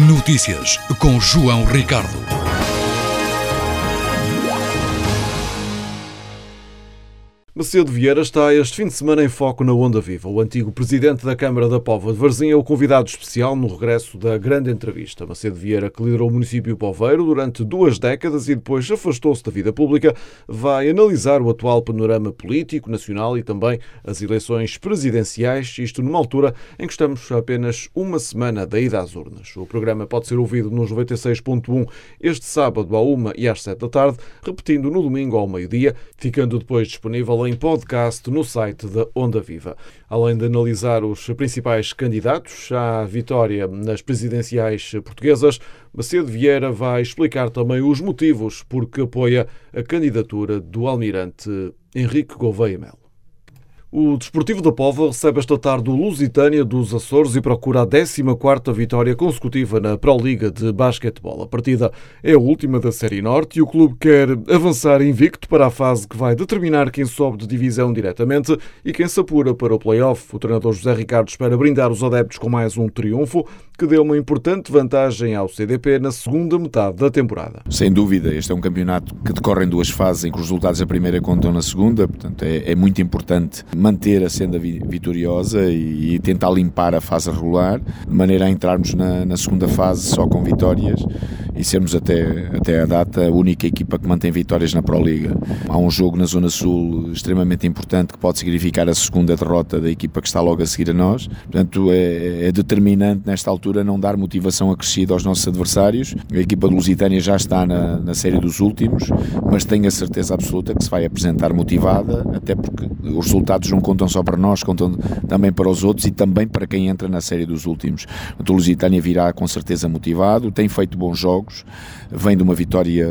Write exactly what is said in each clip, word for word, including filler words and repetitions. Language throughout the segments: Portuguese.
Notícias com João Ricardo. Macedo Vieira está este fim de semana em foco na Onda Viva. O antigo presidente da Câmara da Póvoa de Varzim é o convidado especial no regresso da Grande Entrevista. Macedo Vieira, que liderou o município poveiro durante duas décadas e depois afastou-se da vida pública, vai analisar o atual panorama político nacional e também as eleições presidenciais, isto numa altura em que estamos a apenas uma semana da ida às urnas. O programa pode ser ouvido nos noventa e seis ponto um este sábado à uma e às sete da tarde, repetindo no domingo ao meio-dia, ficando depois disponível em podcast no site da Onda Viva. Além de analisar os principais candidatos à vitória nas presidenciais portuguesas, Macedo Vieira vai explicar também os motivos por que apoia a candidatura do almirante Henrique Gouveia Melo. O Desportivo da Póvoa recebe esta tarde o Lusitânia dos Açores e procura a décima quarta vitória consecutiva na Pró-Liga de basquetebol. A partida é a última da Série Norte e o clube quer avançar invicto para a fase que vai determinar quem sobe de divisão diretamente e quem se apura para o play-off. O treinador José Ricardo espera brindar os adeptos com mais um triunfo que deu uma importante vantagem ao C D P na segunda metade da temporada. Sem dúvida, este é um campeonato que decorre em duas fases em que os resultados da primeira contam na segunda, portanto é, é muito importante manter a senda vitoriosa e, e tentar limpar a fase regular, de maneira a entrarmos na, na segunda fase só com vitórias e sermos até, até a data a única equipa que mantém vitórias na Pró-Liga. Há um jogo na Zona Sul extremamente importante que pode significar a segunda derrota da equipa que está logo a seguir a nós, portanto é, é determinante nesta altura não dar motivação acrescida aos nossos adversários. A equipa do Lusitânia já está na, na série dos últimos, mas tenho a certeza absoluta que se vai apresentar motivada, até porque os resultados não contam só para nós, contam também para os outros e também para quem entra na série dos últimos. O Lusitânia virá com certeza motivado, tem feito bons jogos, vem de uma vitória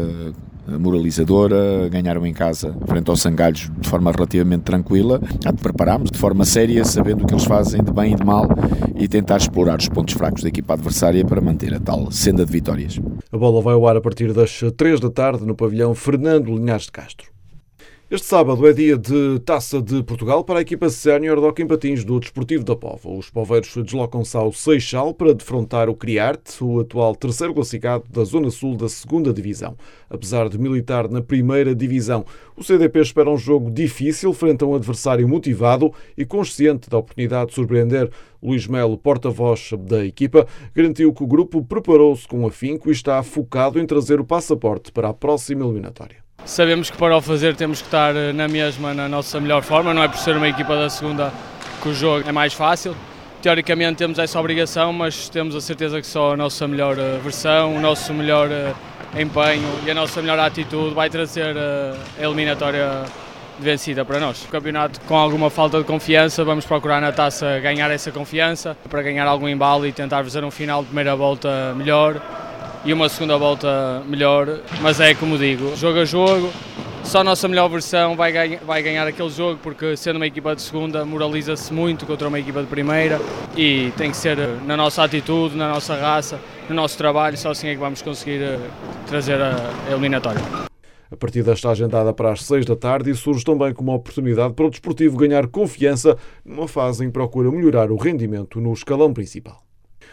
moralizadora, ganharam em casa frente aos Sangalhos de forma relativamente tranquila. Preparámos de forma séria, sabendo o que eles fazem de bem e de mal e tentar explorar os pontos fracos da equipa adversária para manter a tal senda de vitórias. A bola vai ao ar a partir das três da tarde no pavilhão Fernando Linhares de Castro. Este sábado é dia de Taça de Portugal para a equipa sénior de hóquei em patins do Desportivo da Póvoa. Os poveiros deslocam-se ao Seixal para defrontar o Criarte, o atual terceiro classificado da Zona Sul da segunda Divisão. Apesar de militar na primeira Divisão, o C D P espera um jogo difícil frente a um adversário motivado e consciente da oportunidade de surpreender. Luís Melo, porta-voz da equipa, garantiu que o grupo preparou-se com afinco e está focado em trazer o passaporte para a próxima eliminatória. Sabemos que para o fazer temos que estar na mesma, na nossa melhor forma, não é por ser uma equipa da segunda que o jogo é mais fácil. Teoricamente temos essa obrigação, mas temos a certeza que só a nossa melhor versão, o nosso melhor empenho e a nossa melhor atitude vai trazer a eliminatória vencida para nós. O campeonato com alguma falta de confiança, vamos procurar na taça ganhar essa confiança para ganhar algum embalo e tentar fazer um final de primeira volta melhor e uma segunda volta melhor, mas é como digo, jogo a jogo, só a nossa melhor versão vai ganhar, vai ganhar aquele jogo, porque sendo uma equipa de segunda moraliza-se muito contra uma equipa de primeira e tem que ser na nossa atitude, na nossa raça, no nosso trabalho, só assim é que vamos conseguir trazer a eliminatória. A partida está agendada para as seis da tarde e surge também como uma oportunidade para o Desportivo ganhar confiança numa fase em que procura melhorar o rendimento no escalão principal.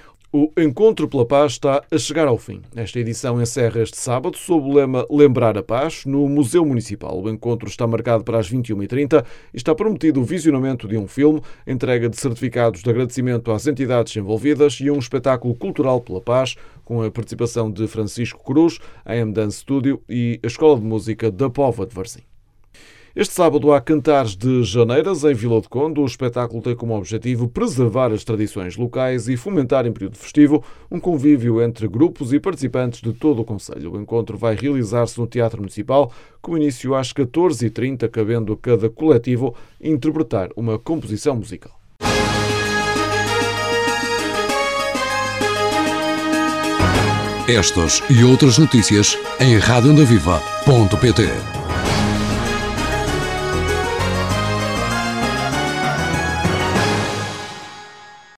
O Encontro pela Paz está a chegar ao fim. Esta edição encerra este sábado sob o lema Lembrar a Paz no Museu Municipal. O encontro está marcado para as vinte e uma e trinta e está prometido o visionamento de um filme, entrega de certificados de agradecimento às entidades envolvidas e um espetáculo cultural pela paz com a participação de Francisco Cruz, a M Dance Studio e a Escola de Música da Póvoa de Varzim. Este sábado há Cantares de Janeiras, em Vila do Conde. O espetáculo tem como objetivo preservar as tradições locais e fomentar em período festivo um convívio entre grupos e participantes de todo o concelho. O encontro vai realizar-se no Teatro Municipal, com início às catorze e trinta, cabendo a cada coletivo interpretar uma composição musical. Estas e outras notícias em rádio onda viva ponto pt.